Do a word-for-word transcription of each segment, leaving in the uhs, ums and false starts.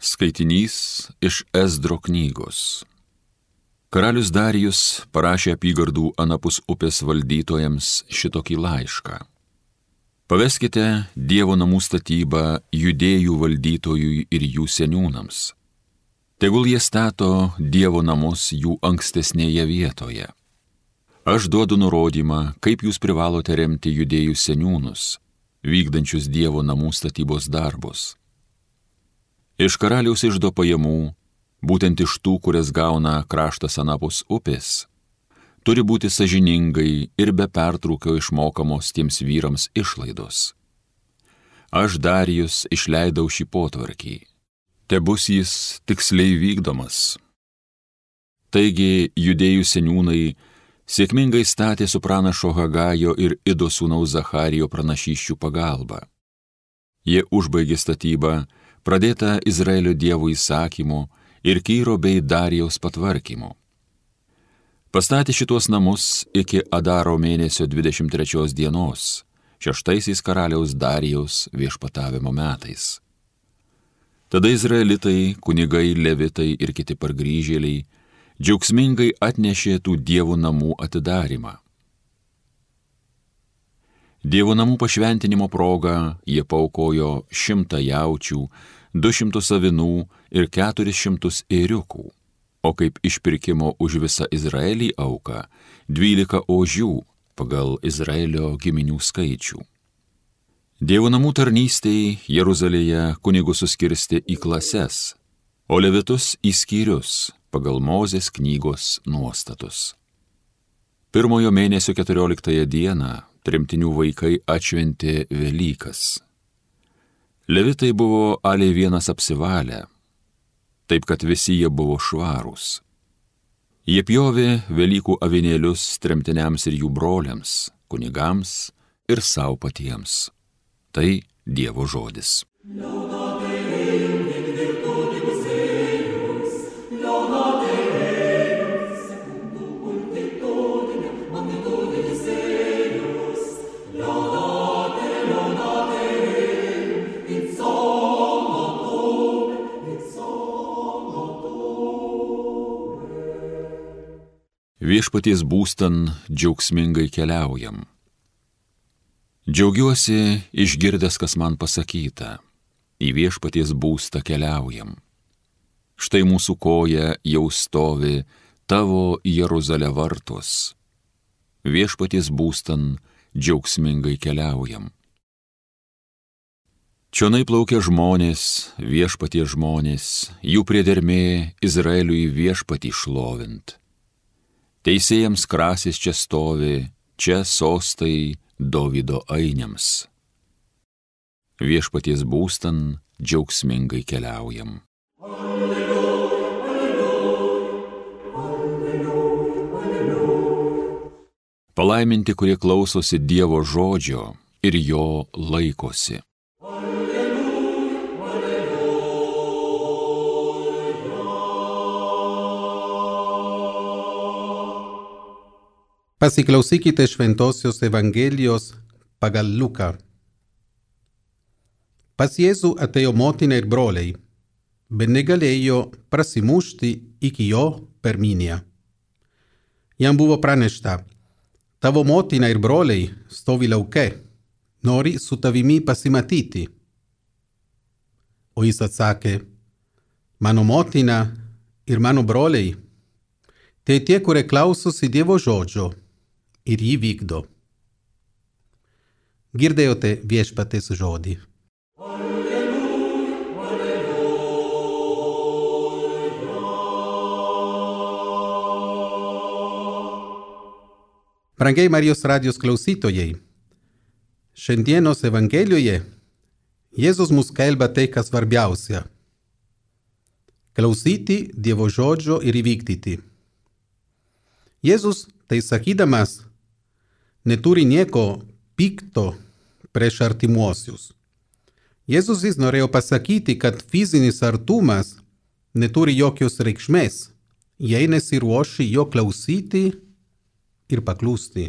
Skaitinys iš Ezdro knygos. Karalius Darijus parašė apygardų anapus upės valdytojams šitokį laišką. Paveskite Dievo namų statybą Judėjų valdytojui ir jų seniūnams. Tegul jie stato Dievo namus jų ankstesnėje vietoje. Aš duodu nurodymą, kaip jūs privalote remti Judėjų seniūnus, vykdančius Dievo namų statybos darbus. Iš karaliaus iždo pajamų, būtent iš tų, kurias gauna kraštas anapus upės, turi būti sąžiningai ir be pertrūkio išmokamos tiems vyrams išlaidos. Aš Darijus išleidau šį potvarkį. Tebus jis tiksliai vykdomas. Taigi Judėjų seniūnai sėkmingai statė su pranašo Hagajo ir Ido sūnaus Zacharijo pranašysčių pagalba. Jie užbaigė statybą, pradėta Izraelio Dievo įsakymu ir Kyro bei Darijaus patvarkymu. Pastatė šitos namus iki Adaro mėnesio dvidešimt trečios dienos, šeštaisiais karaliaus Darijaus viešpatavimo metais. Tada izraelitai, kunigai, levitai ir kiti pargrįžėliai džiaugsmingai atnešė tų Dievo namų atidarymą. Dievo namų pašventinimo proga jie paaukojo šimtą jaučių, du šimtus avinų ir keturis šimtus ėriukų, o kaip išpirkimo už visą Izraelį auką dvylika ožių pagal Izraelio giminių skaičių. Dievo namų tarnystei Jeruzalėje kunigus suskirstė į klases, o levitus į skyrius pagal Mozės knygos nuostatus. Pirmojo mėnesio keturioliktąją dieną tremtinių vaikai atšventė Velykas. Levitai buvo aliai vienas apsivalę, taip kad visi jie buvo švarūs. Jie pjovė Velykų avinėlius tremtiniams ir jų broliams, kunigams ir savo patiems. Tai Dievo žodis. Viešpaties būstan džiaugsmingai keliaujam. Džiaugiuosi išgirdęs, kas man pasakyta, į viešpaties būstą keliaujam. Štai mūsų koja jau stovi tavo Jeruzalė vartus. Viešpaties būstan džiaugsmingai keliaujam. Čionai plaukia žmonės, viešpaties žmonės, jų priedermė Izraeliui viešpatį šlovint. Teisėjams krasis čia stovi, čia sostai Dovydo ainiams. Viešpaties būstan džiaugsmingai keliaujam. Alleluja, alleluja, alleluja. Palaiminti, kurie klausosi Dievo žodžio ir jo laikosi. Pasiklausykite šventosios Evangelijos pagal Luką. Pas Jėzų atėjo motina ir broliai, bet negalėjo prasimušti iki jo per minią. Jam buvo pranešta: tavo motina ir broliai stovi lauke, nori su tavimi pasimatyti. O jis atsakė: mano motina ir mano broliai, tai tie, kurie klausosi Dievo žodžio ir jį vykdo. Girdėjote viešpaties žodį. Alleluja, alleluja. Brangiai Marijos radijos klausytojai, šiandienos Evangelijoje Jėzus mus kalba tai, kas svarbiausia – klausyti Dievo žodžio ir įvykdyti. Jėzus, tai sakydamas, neturi nieko pikto prieš artimuosius. Jėzus jis norėjo pasakyti, kad fizinis artumas neturi jokios reikšmės, jei nesiruoši jo klausyti ir paklusti.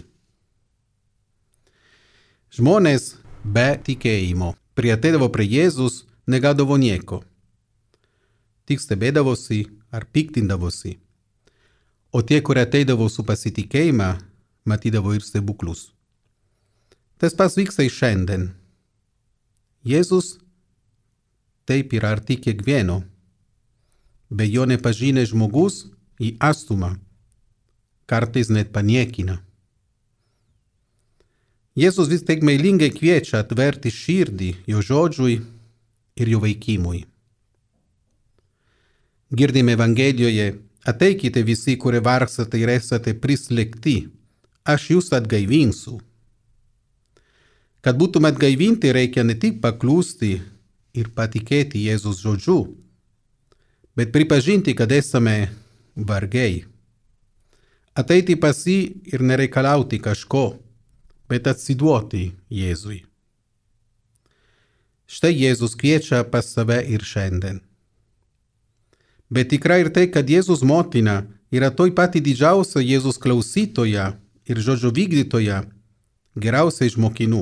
Žmonės be tikėjimo priateidavo prie Jėzus negaudavo nieko. tik stebėdavosi ar piktindavosi. O tie, kurie ateidavo su pasitikėjimą, matydavo ir stebuklus. Tas pats vyksta ir šiandien. Jėzus taip yra arti kiekvieno. Be jo nepažinęs žmogus jį atstuma, kartais net paniekina. Jėzus vis tiek meilingai kviečia atverti širdį jo žodžiui ir jo veikimui. Girdime Evangelijoje: ateikite visi, kurie vargstate ir esate prislėgti, aš jūs atgaivinsiu. Kad būtume atgaivinti, reikia ne tik paklusti ir patikėti Jėzus žodžiu, bet pripažinti, kad esame vargiai. Ateiti pas jį ir nereikalauti kažko, bet atsiduoti Jėzui. Štai Jėzus kviečia pas save ir šiandien. Bet tikra ir tai, kad Jėzus motina yra toj pati didžiausia Jėzus klausytoja ir žodžio vykdytoja, geriausia iš mokinių.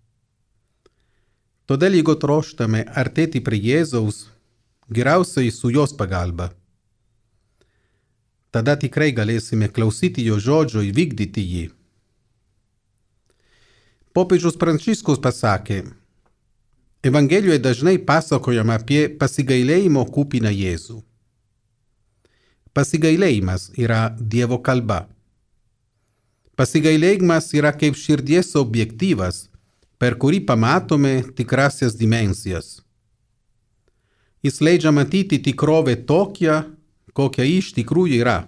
Todėl jeigu troštame artėti prie Jėzaus, geriausiai su jos pagalba. Tada tikrai galėsime klausyti jo žodžio ir vykdyti jį. Popiežius Pranciškus pasakė: Evangelijoje dažnai pasakojama apie pasigailėjimo kupiną Jėzų. Pasigailėjimas yra Dievo kalba. Pasigailėjimas yra kaip širdies objektyvas, per kurį pamatome tikrasias dimensijas. Jis leidžia matyti tikrovę tokią, kokia iš tikrųjų yra.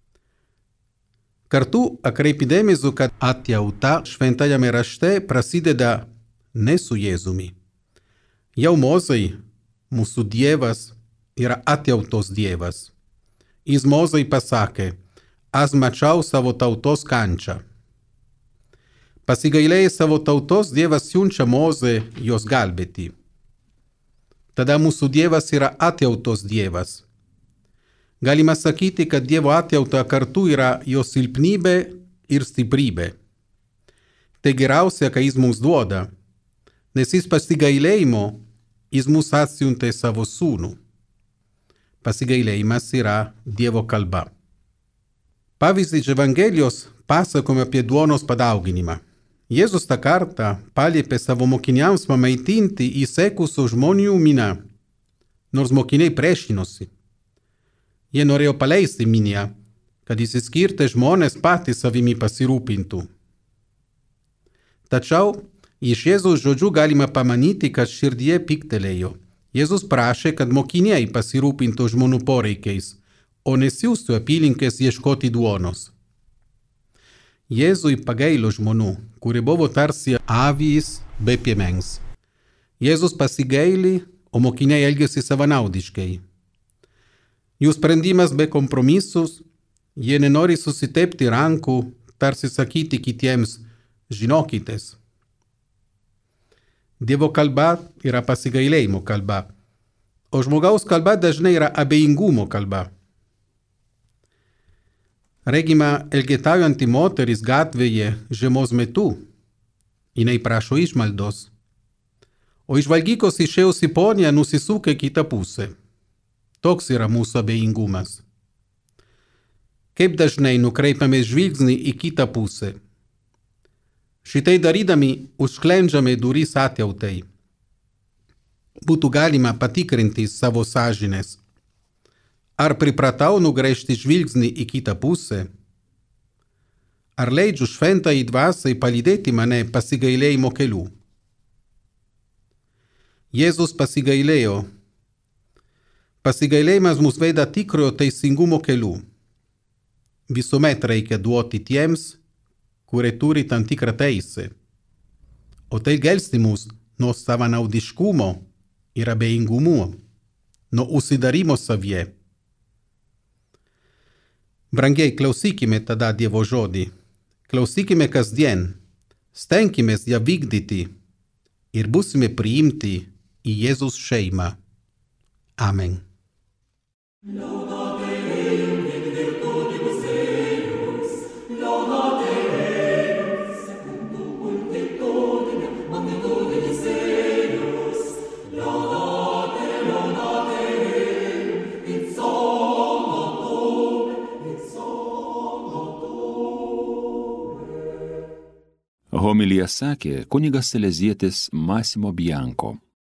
Kartu atkreipi dėmesį, kad atjauta šventajame rašte prasideda ne su Jėzumi. Jau Mozei, mūsų Dievas, yra atjautos Dievas. Jis Mozei pasakė: aš mačiau savo tautos kančią. Pasigailėjęs savo tautos, Dievas siunčia Mozę jos gelbėti. Tada mūsų Dievas yra atjautos Dievas. Galima sakyti, kad Dievo atjauta kartu yra jo silpnybė ir stiprybė. Tai geriausia, ką jis mums duoda, nes jis pasigailėjimo, jis mus atsiuntė savo sūnų. Pasigailėjimas yra Dievo kalba. Pavyzdžiui, iš Evangelijos pasakome apie duonos padauginimą. Jėzus tą kartą paliepė savo mokiniams pamaitinti įsekusių žmonių miną, nors mokiniai priešinosi. Jie norėjo paleisti minią, kad išsiskirti žmonės patys savimi pasirūpintų. Tačiau iš Jėzaus žodžių galima pamanyti, kad širdie piktelėjo. Jėzus prašė, kad mokiniai pasirūpintų žmonių poreikiais, o nesiųstų apylinkės ieškoti duonos. Jėzui pagailo žmonių, kurie buvo tarsi avys be piemens. Jėzus pasigaili, o mokiniai elgėsi savanaudiškai. Jų sprendimas be kompromisus, jie nenori susitepti rankų, tarsi sakyti kitiems: žinokitės. Dievo kalba yra pasigailėjimo kalba, o žmogaus kalba dažnai yra abejingumo kalba. Regima elgetaujantį moteris gatvėje žiemos metu, jinai prašo išmaldos, o iš valgyklos išėjusi ponia nusisuka kitą pusę. Toks yra mūsų abejingumas. Kaip dažnai nukreipiame žvilgsnį į kitą pusę. Šitai darydami užsklendžiame duris atjautai. Būtų galima patikrinti savo sąžinės. Ar pripratau nugręžti žvilgsnį į kitą pusę? Ar leidžiu šventajai dvasiai palydėti mane pasigailėjimo keliu? Jėzus pasigailėjo. Pasigailėjimas mus veda tikrojo teisingumo keliu. Visuomet reikia duoti tiems, kurie turi tam tikrą teisę. O tai gelbsti mus nuo savanaudiškumo ir abejingumo, nuo užsidarimo savyje. Brangiai, klausykime tada Dievo žodį. Klausykime kasdien, stenkimės ją vykdyti ir būsime priimti į Jėzus šeimą. Amen. Homiliją sakė kunigas salezietis Massimo Bianco.